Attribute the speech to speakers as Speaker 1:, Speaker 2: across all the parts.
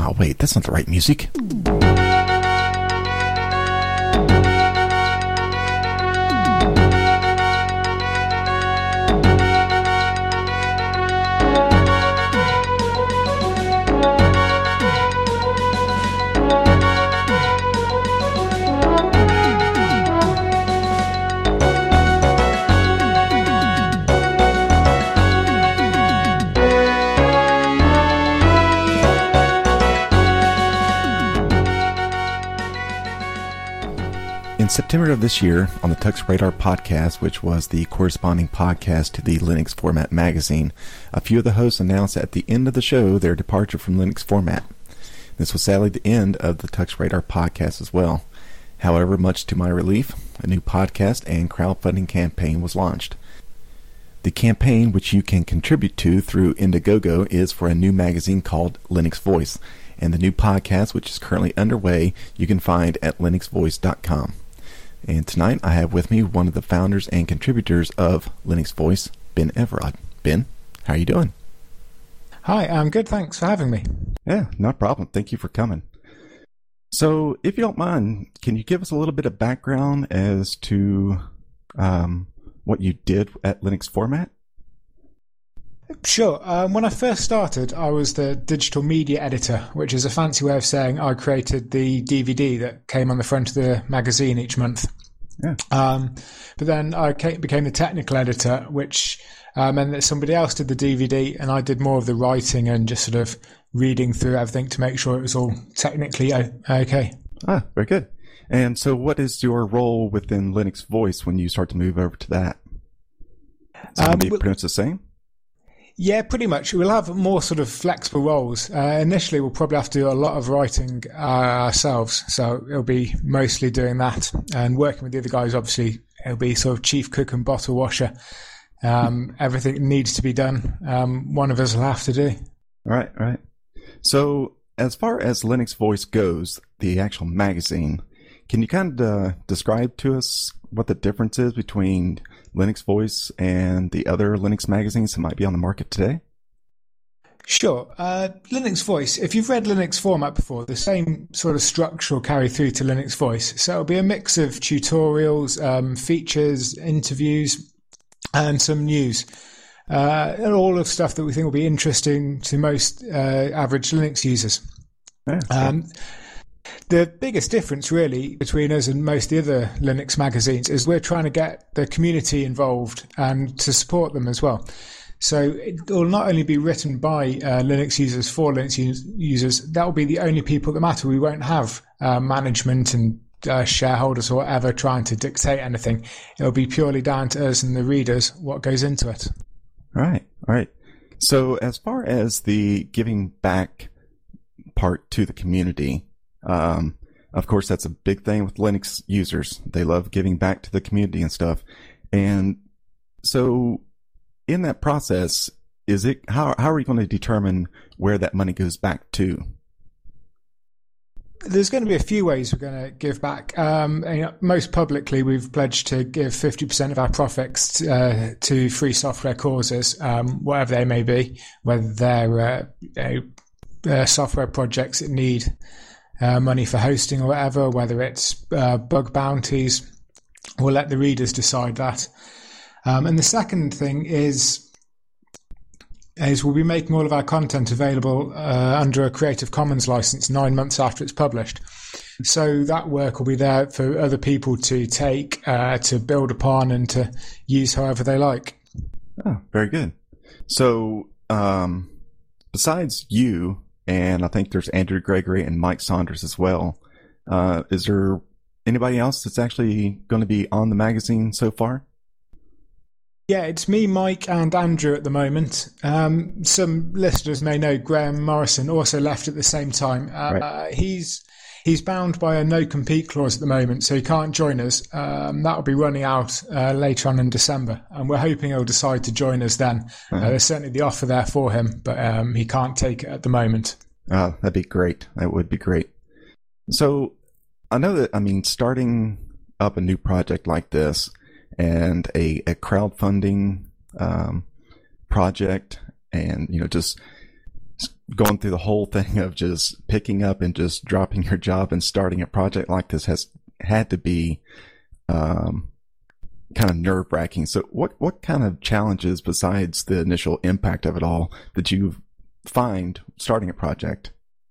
Speaker 1: Oh, wait, that's not the right music. In September of this year, on the Tux Radar podcast, which was the corresponding podcast to the Linux Format magazine, a few of the hosts announced at the end of the show their departure from Linux Format. This was sadly the end of the Tux Radar podcast as well. However, much to my relief, a new podcast and crowdfunding campaign was launched. The campaign, which you can contribute to through Indiegogo, is for a new magazine called Linux Voice, and the new podcast, which is currently underway, you can find at linuxvoice.com. And tonight I have with me one of the founders and contributors of Linux Voice, Ben Everard. Ben, how are you doing?
Speaker 2: Hi, I'm good. Thanks for having me.
Speaker 1: Yeah, no problem. Thank you for coming. So, if you don't mind, can you give us a little bit of background as to what you did at Linux Format?
Speaker 2: Sure. When I first started, I was the digital media editor, which is a fancy way of saying I created the DVD that came on the front of the magazine each month.
Speaker 1: Yeah.
Speaker 2: But then I became the technical editor, which meant that somebody else did the DVD and I did more of the writing and just sort of reading through everything to make sure it was all technically okay.
Speaker 1: Ah, very good. And so what is your role within Linux Voice when you start to move over to that? Is it pretty much the same?
Speaker 2: Yeah, pretty much. We'll have more sort of flexible roles. Initially, we'll probably have to do a lot of writing ourselves. So it'll be mostly doing that. And working with the other guys, obviously, it'll be sort of chief cook and bottle washer. Everything needs to be done. One of us will have to do.
Speaker 1: Right. So as far as Linux Voice goes, the actual magazine, can you kind of describe to us what the difference is between Linux Voice and the other Linux magazines that might be on the market today?
Speaker 2: Sure. Linux Voice, if you've read Linux Format before, the same sort of structure will carry through to Linux Voice. So it'll be a mix of tutorials, features, interviews, and some news. And all of stuff that we think will be interesting to most average Linux users.
Speaker 1: Yeah.
Speaker 2: The biggest difference really between us and most of the other Linux magazines is we're trying to get the community involved and to support them as well. So it will not only be written by Linux users for Linux users, that will be the only people that matter. We won't have management and shareholders or whatever trying to dictate anything. It'll be purely down to us and the readers what goes into it.
Speaker 1: Right. So as far as the giving back part to the community, of course, that's a big thing with Linux users. They love giving back to the community and stuff. And so in that process, how are you going to determine where that money goes back to?
Speaker 2: There's going to be a few ways we're going to give back. Most publicly, we've pledged to give 50% of our profits to free software causes, whatever they may be, whether they're software projects that need money for hosting or whatever, whether it's bug bounties. We'll let the readers decide that. And the second thing is we'll be making all of our content available under a Creative Commons license 9 months after it's published. So that work will be there for other people to take, to build upon and to use however they like.
Speaker 1: Oh, very good. So besides you, and I think there's Andrew Gregory and Mike Saunders as well, is there anybody else that's actually going to be on the magazine so far?
Speaker 2: Yeah, it's me, Mike, and Andrew at the moment. Some listeners may know Graham Morrison also left at the same time.
Speaker 1: Right.
Speaker 2: He's bound by a no-compete clause at the moment, so he can't join us. That'll be running out later on in December, and we're hoping he'll decide to join us then. There's certainly the offer there for him, but he can't take it at the moment.
Speaker 1: Oh, that'd be great. That would be great. So I know that, starting up a new project like this and a crowdfunding project and, just going through the whole thing of just picking up and just dropping your job and starting a project like this has had to be kind of nerve-wracking. So what kind of challenges besides the initial impact of it all did you find starting a project?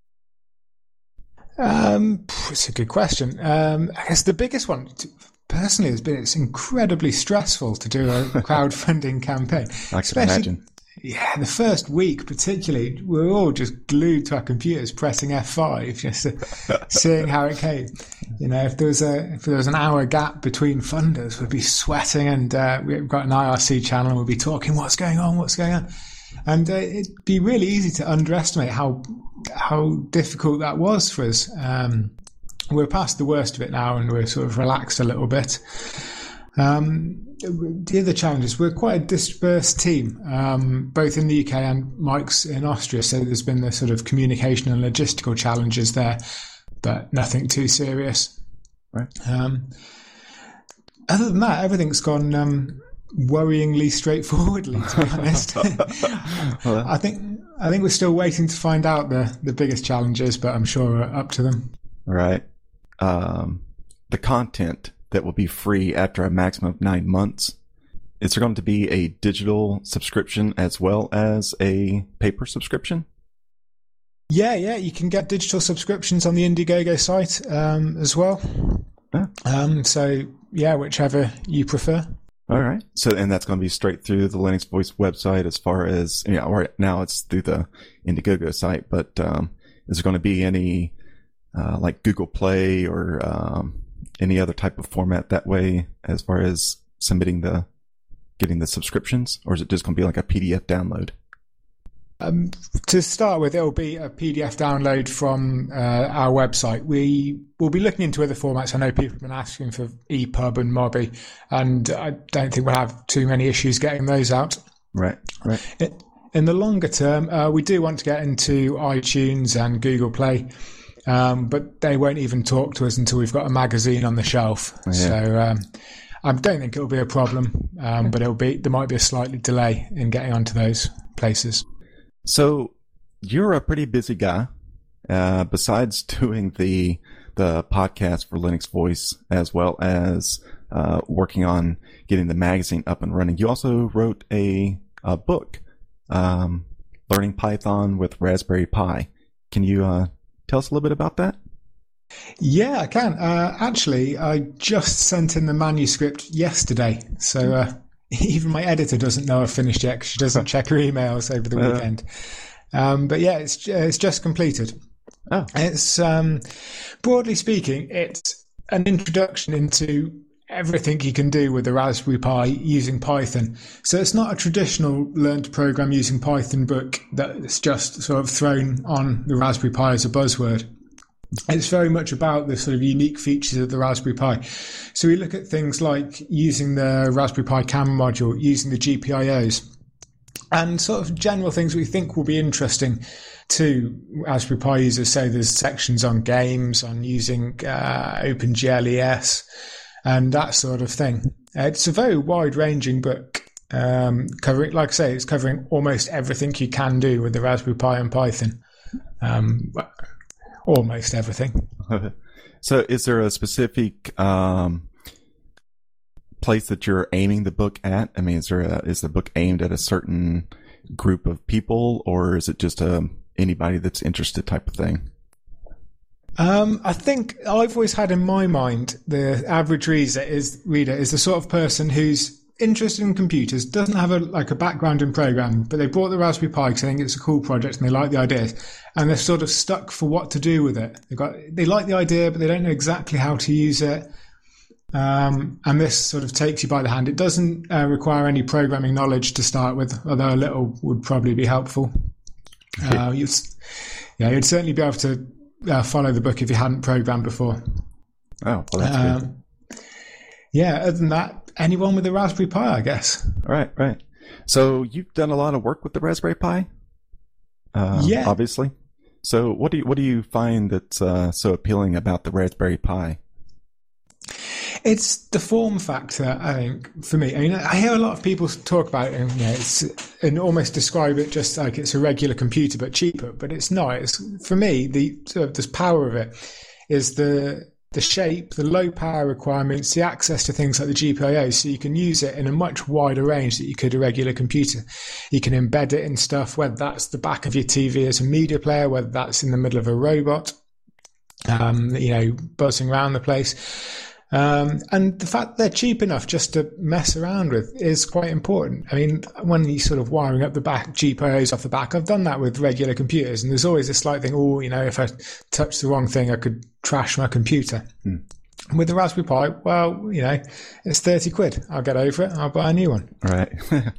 Speaker 2: It's a good question. I guess the biggest one personally has been it's incredibly stressful to do a crowdfunding campaign.
Speaker 1: I can imagine.
Speaker 2: Yeah, the first week particularly, we're all just glued to our computers pressing F5, just seeing how it came. You know, if there was an hour gap between funders, we'd be sweating, and we've got an IRC channel, and we'd be talking, what's going on? And it'd be really easy to underestimate how difficult that was for us. We're past the worst of it now, and we're sort of relaxed a little bit. The other challenges, we're quite a dispersed team, both in the UK and Mike's in Austria. So there's been the sort of communication and logistical challenges there, but nothing too serious.
Speaker 1: Right.
Speaker 2: Other than that, everything's gone worryingly straightforwardly, to be honest.
Speaker 1: Well,
Speaker 2: I think we're still waiting to find out the biggest challenges, but I'm sure we're up to them.
Speaker 1: Right. The content that will be free after a maximum of 9 months. Is there going to be a digital subscription as well as a paper subscription?
Speaker 2: Yeah, you can get digital subscriptions on the Indiegogo site as well.
Speaker 1: Oh.
Speaker 2: So, yeah, whichever you prefer.
Speaker 1: All right. So, and that's going to be straight through the Linux Voice website as far as, right now it's through the Indiegogo site, but is there going to be any like Google Play or any other type of format that way as far as getting the subscriptions, or is it just going to be like a PDF download?
Speaker 2: To start with, it'll be a PDF download from our website. We will be looking into other formats. I know people have been asking for EPUB and Mobi, and I don't think we'll have too many issues getting those out.
Speaker 1: Right.
Speaker 2: In the longer term, we do want to get into iTunes and Google Play. But they won't even talk to us until we've got a magazine on the shelf. Yeah. So I don't think it'll be a problem, but there might be a slight delay in getting onto those places.
Speaker 1: So you're a pretty busy guy. Besides doing the podcast for Linux Voice, as well as working on getting the magazine up and running, you also wrote a book, Learning Python with Raspberry Pi. Can you tell us a little bit about that?
Speaker 2: Yeah, I can. Actually, I just sent in the manuscript yesterday. So even my editor doesn't know I've finished yet because she doesn't check her emails over the weekend. But yeah, it's just completed.
Speaker 1: Oh.
Speaker 2: It's, broadly speaking, it's an introduction into everything you can do with the Raspberry Pi using Python. So it's not a traditional learn to program using Python book that's just sort of thrown on the Raspberry Pi as a buzzword. It's very much about the sort of unique features of the Raspberry Pi. So we look at things like using the Raspberry Pi camera module, using the GPIOs, and sort of general things we think will be interesting to Raspberry Pi users. So there's sections on games, on using OpenGLES, and that sort of thing. It's a very wide-ranging book, covering, like I say, it's covering almost everything you can do with the Raspberry Pi and Python. Almost everything.
Speaker 1: So is there a specific place that you're aiming the book at? I mean, is the book aimed at a certain group of people, or is it just anybody that's interested type of thing?
Speaker 2: I think I've always had in my mind the average reader is the sort of person who's interested in computers, doesn't have a background in programming, but they bought the Raspberry Pi because they think it's a cool project and they like the ideas, and they're sort of stuck for what to do with it. They like the idea, but they don't know exactly how to use it. And this sort of takes you by the hand. It doesn't require any programming knowledge to start with, although a little would probably be helpful. You'd certainly be able to follow the book if you hadn't programmed before.
Speaker 1: Oh, well, that's good.
Speaker 2: Yeah, other than that, anyone with a Raspberry Pi, I guess.
Speaker 1: Right. So you've done a lot of work with the Raspberry Pi?
Speaker 2: Yeah.
Speaker 1: Obviously. So what do you find that's so appealing about the Raspberry Pi?
Speaker 2: It's the form factor, I think, for me. I mean, I hear a lot of people talk about it and almost describe it just like it's a regular computer but cheaper, but it's not. It's, for me, this power of it is the shape, the low power requirements, the access to things like the GPIO, so you can use it in a much wider range that you could a regular computer. You can embed it in stuff, whether that's the back of your TV as a media player, whether that's in the middle of a robot, buzzing around the place. And the fact they're cheap enough just to mess around with is quite important. I mean, when you're sort of wiring up the back, GPIOs off the back, I've done that with regular computers, and there's always this slight thing, if I touch the wrong thing, I could trash my computer. With the Raspberry Pi, well, it's 30 quid. I'll get over it. I'll buy a new one.
Speaker 1: Right.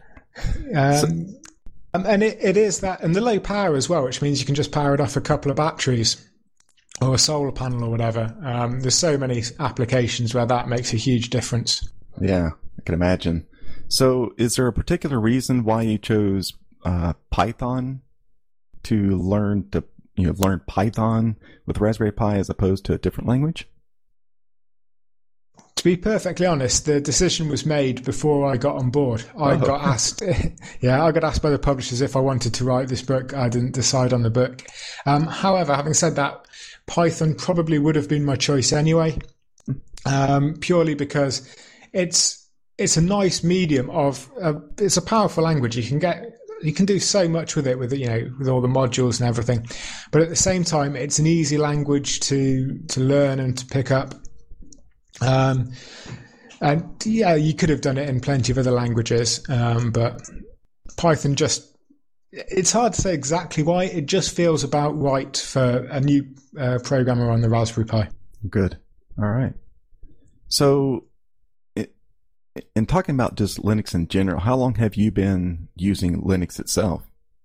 Speaker 2: And it is that, and the low power as well, which means you can just power it off a couple of batteries or a solar panel or whatever. There's so many applications where that makes a huge difference.
Speaker 1: Yeah, I can imagine. So is there a particular reason why you chose Python to learn Python with Raspberry Pi as opposed to a different language?
Speaker 2: To be perfectly honest, the decision was made before I got on board. I got asked by the publishers if I wanted to write this book. I didn't decide on the book. However, having said that, Python probably would have been my choice anyway, purely because it's a nice medium of it's a powerful language. You can do so much with it with all the modules and everything, but at the same time, it's an easy language to learn and to pick up. And yeah, you could have done it in plenty of other languages, but Python it's hard to say exactly why. It just feels about right for a new programmer on the Raspberry Pi.
Speaker 1: Good. All right. So in talking about just Linux in general, how long have you been using Linux itself?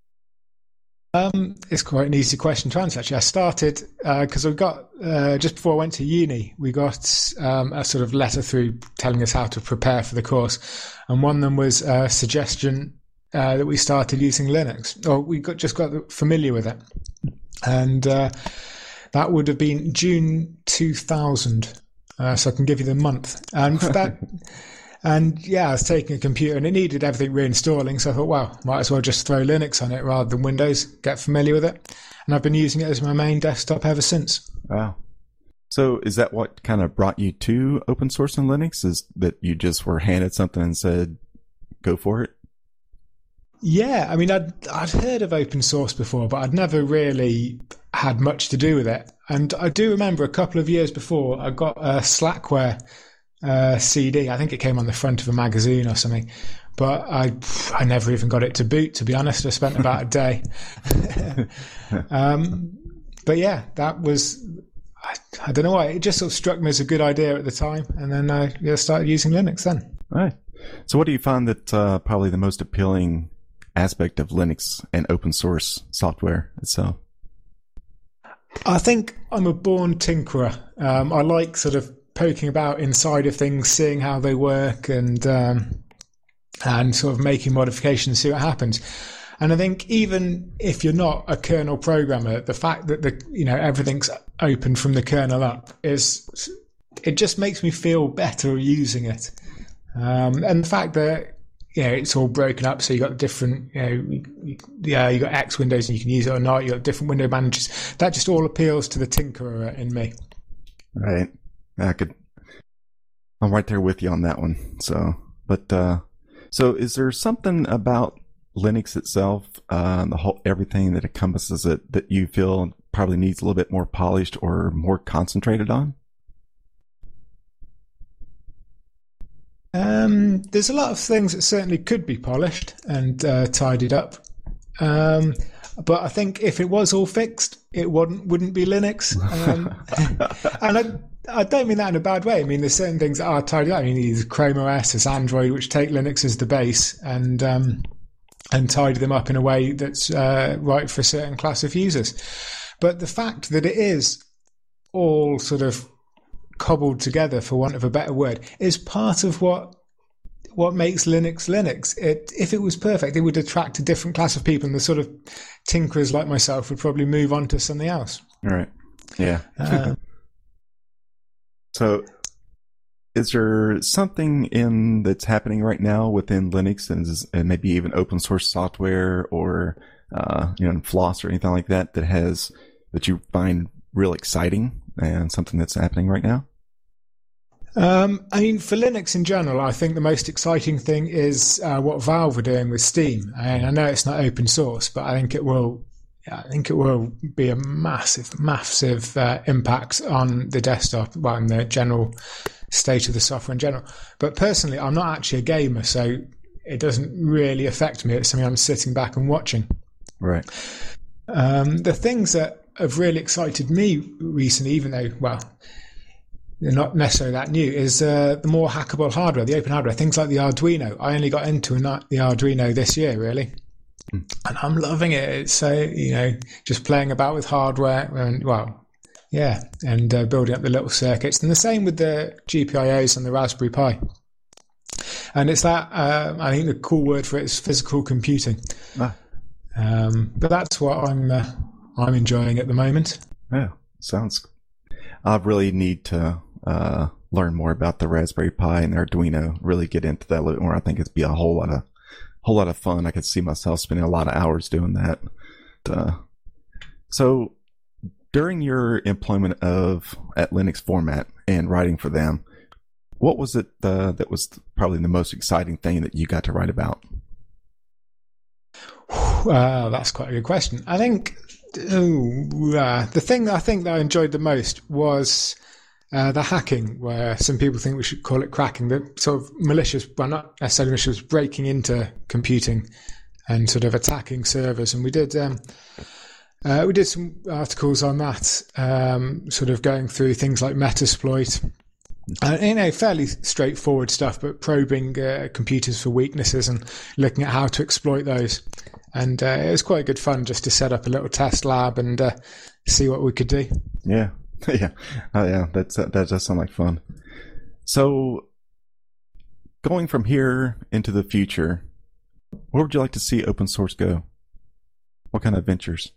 Speaker 2: It's quite an easy question to answer, actually. I started because we got just before I went to uni, we got a sort of letter through telling us how to prepare for the course, and one of them was a suggestion that we started using Linux, or we just got familiar with it, and that would have been June 2000. So I can give you the month, and for that. And yeah, I was taking a computer and it needed everything reinstalling. So I thought, wow, might as well just throw Linux on it rather than Windows, get familiar with it. And I've been using it as my main desktop ever since.
Speaker 1: Wow. So is that what kind of brought you to open source in Linux? Is that you just were handed something and said, go for it?
Speaker 2: Yeah. I mean, I'd heard of open source before, but I'd never really had much to do with it. And I do remember a couple of years before I got a Slackware CD. I think it came on the front of a magazine or something, but I never even got it to boot, to be honest. I spent about a day. But yeah, that was, I don't know why, it just sort of struck me as a good idea at the time, and then I started using Linux then.
Speaker 1: All right. So what do you find that probably the most appealing aspect of Linux and open source software itself?
Speaker 2: I think I'm a born tinkerer. I like sort of poking about inside of things, seeing how they work, and sort of making modifications, see what happens. And I think even if you're not a kernel programmer, the fact that everything's open from the kernel up it just makes me feel better using it. And the fact that it's all broken up, so you got different you got X windows and you can use it or not. You got different window managers. That just all appeals to the tinkerer in me.
Speaker 1: Right. I'm right there with you on that one. So is there something about Linux itself, everything that encompasses it, that you feel probably needs a little bit more polished or more concentrated on?
Speaker 2: There's a lot of things that certainly could be polished and tidied up. But I think if it was all fixed, it wouldn't be Linux. And I don't mean that in a bad way. I mean, there's certain things that are tidied up. I mean, there's Chrome OS, there's Android, which take Linux as the base and tidy them up in a way that's right for a certain class of users. But the fact that it is all sort of cobbled together, for want of a better word, is part of what makes Linux Linux. If it was perfect, it would attract a different class of people, and the sort of tinkerers like myself would probably move on to something else.
Speaker 1: All right. Yeah. So is there something that's happening right now within Linux and maybe even open source software or Floss or anything like that that you find real exciting and something that's happening right now?
Speaker 2: I mean, for Linux in general, I think the most exciting thing is what Valve are doing with Steam. And I know it's not open source, but I think it will be a massive impact on the desktop, well, in the general state of the software in general. But personally, I'm not actually a gamer, so it doesn't really affect me. It's something I'm sitting back and watching.
Speaker 1: Right.
Speaker 2: The things that have really excited me recently, even though, well, they're not necessarily that new, is the more hackable hardware, the open hardware, things like the Arduino. I only got into the Arduino this year, really. And I'm loving it. It's so, just playing about with hardware and, building up the little circuits. And the same with the GPIOs and the Raspberry Pi. And it's that, I think the cool word for it is physical computing. But that's what I'm enjoying at the moment.
Speaker 1: Yeah, I really need to learn more about the Raspberry Pi and the Arduino, really get into that a little more. I think it'd be a whole lot of fun. I could see myself spending a lot of hours doing that. So during your employment at Linux Format and writing for them, what was it that was probably the most exciting thing that you got to write about?
Speaker 2: Wow, that's quite a good question. I think the thing that I think that I enjoyed the most was the hacking, where some people think we should call it cracking, the sort of malicious, well, not necessarily malicious, breaking into computing and sort of attacking servers. And we did some articles on that, sort of going through things like Metasploit. Fairly straightforward stuff, but probing computers for weaknesses and looking at how to exploit those. And it was quite good fun just to set up a little test lab and see what we could do.
Speaker 1: Yeah. Yeah. That does sound like fun. So going from here into the future, where would you like to see open source go? What kind of ventures?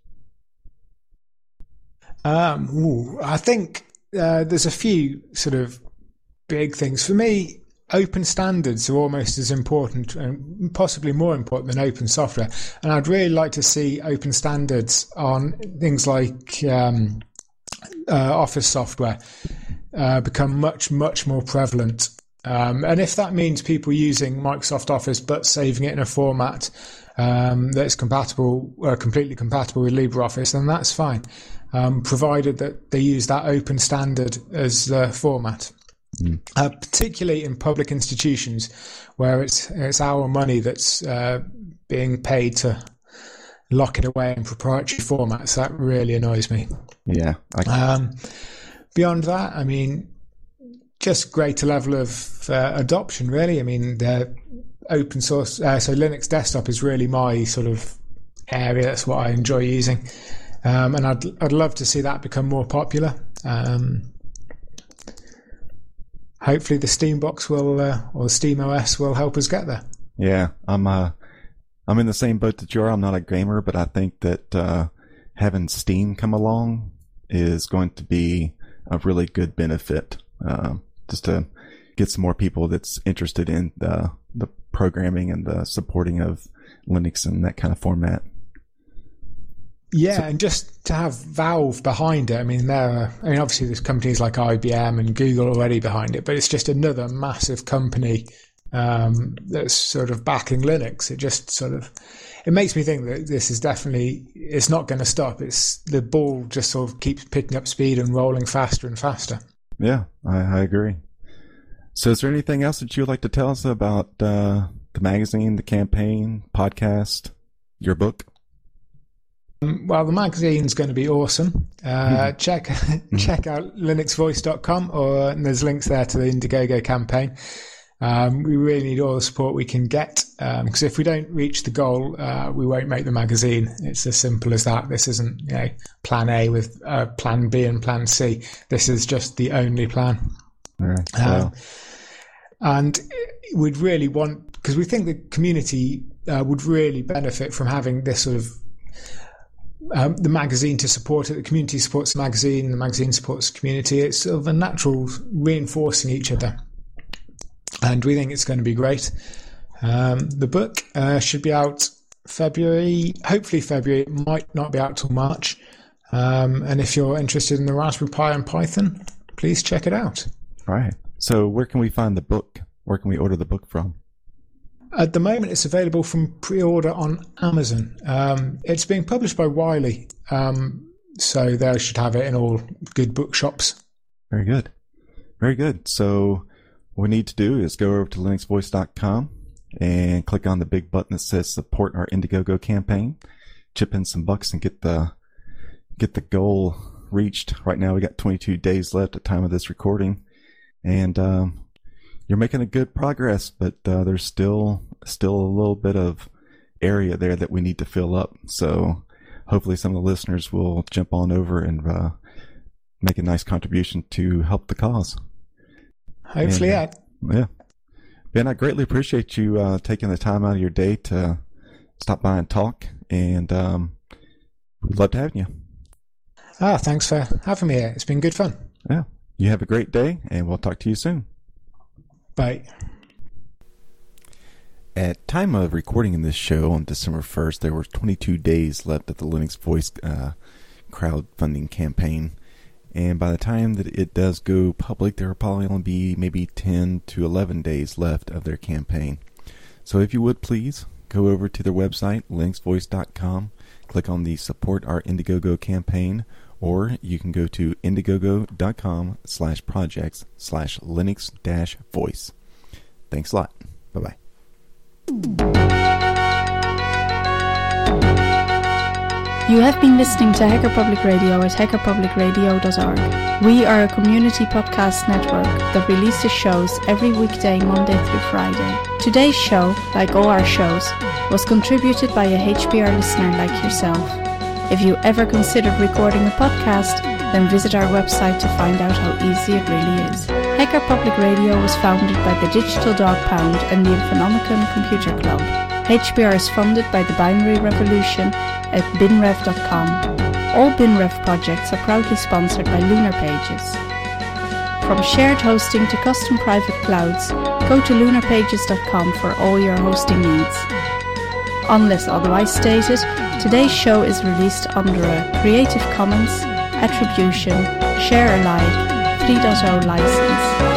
Speaker 2: I think there's a few sort of big things. For me, open standards are almost as important and possibly more important than open software. And I'd really like to see open standards on things like Office software become much, much more prevalent. And if that means people using Microsoft Office but saving it in a format that's completely compatible with LibreOffice, then that's fine, provided that they use that open standard as the format. Particularly in public institutions where it's our money that's being paid to lock it away in proprietary formats. That really annoys me.
Speaker 1: Yeah.
Speaker 2: Beyond that, I mean, just greater level of adoption, really. I mean, the open source, so Linux Desktop is really my sort of area. That's what I enjoy using. And I'd love to see that become more popular. Hopefully the Steambox will, or SteamOS will help us get there.
Speaker 1: Yeah, I'm in the same boat that you are. I'm not a gamer, but I think that having Steam come along is going to be a really good benefit, just to get some more people that's interested in the programming and the supporting of Linux and that kind of format.
Speaker 2: Yeah, and just to have Valve behind it. I mean, obviously there's companies like IBM and Google already behind it, but it's just another massive company that's sort of backing Linux. It makes me think that this is it's not going to stop. It's the ball just sort of keeps picking up speed and rolling faster and faster.
Speaker 1: Yeah, I agree. So is there anything else that you would like to tell us about the magazine, the campaign, podcast, your book?
Speaker 2: Well, the magazine's going to be awesome. Check out linuxvoice.com, and there's links there to the Indiegogo campaign. We really need all the support we can get, because if we don't reach the goal, we won't make the magazine. It's as simple as that. This isn't plan A with plan B and plan C. This is just the only plan.
Speaker 1: All right.
Speaker 2: And we'd really want, because we think the community would really benefit from having this sort of the magazine to support it. The community supports the magazine supports the community. It's sort of a natural reinforcing each other. and we think it's going to be great. The book should be out February, hopefully February. It might not be out till March. And if you're interested in the Raspberry Pi and Python, please check it out.
Speaker 1: All right. So where can we find the book? Where can we order the book from?
Speaker 2: At the moment, it's available from pre-order on Amazon. It's being published by Wiley, so they should have it in all good bookshops.
Speaker 1: Very good. Very good. So what we need to do is go over to linuxvoice.com and click on the big button that says support our Indiegogo campaign. Chip in some bucks and get the goal reached. Right now we got 22 days left at the time of this recording, and you're making a good progress, but there's still a little bit of area there that we need to fill up. So hopefully some of the listeners will jump on over and make a nice contribution to help the cause.
Speaker 2: Hopefully,
Speaker 1: yeah. Ben, I greatly appreciate you taking the time out of your day to stop by and talk, and we'd love to have you.
Speaker 2: Thanks for having me here. It's been good fun.
Speaker 1: Yeah. You have a great day, and we'll talk to you soon.
Speaker 2: Bye.
Speaker 1: At time of recording this show on December 1st, there were 22 days left of the Linux Voice crowdfunding campaign. And by the time that it does go public, there will probably only be maybe 10 to 11 days left of their campaign. So if you would please, go over to their website, linuxvoice.com, click on the Support Our Indiegogo campaign, or you can go to indiegogo.com/projects/Linux-voice. Thanks a lot. Bye-bye.
Speaker 3: You have been listening to Hacker Public Radio at hackerpublicradio.org. We are a community podcast network that releases shows every weekday, Monday through Friday. Today's show, like all our shows, was contributed by a HPR listener like yourself. If you ever considered recording a podcast, then visit our website to find out how easy it really is. Hacker Public Radio was founded by the Digital Dog Pound and the Infonomicon Computer Club. HPR is funded by the Binary Revolution at binrev.com. All BinRev projects are proudly sponsored by Lunar Pages. From shared hosting to custom private clouds, go to lunarpages.com for all your hosting needs. Unless otherwise stated, today's show is released under a Creative Commons Attribution Share Alike 3.0 license.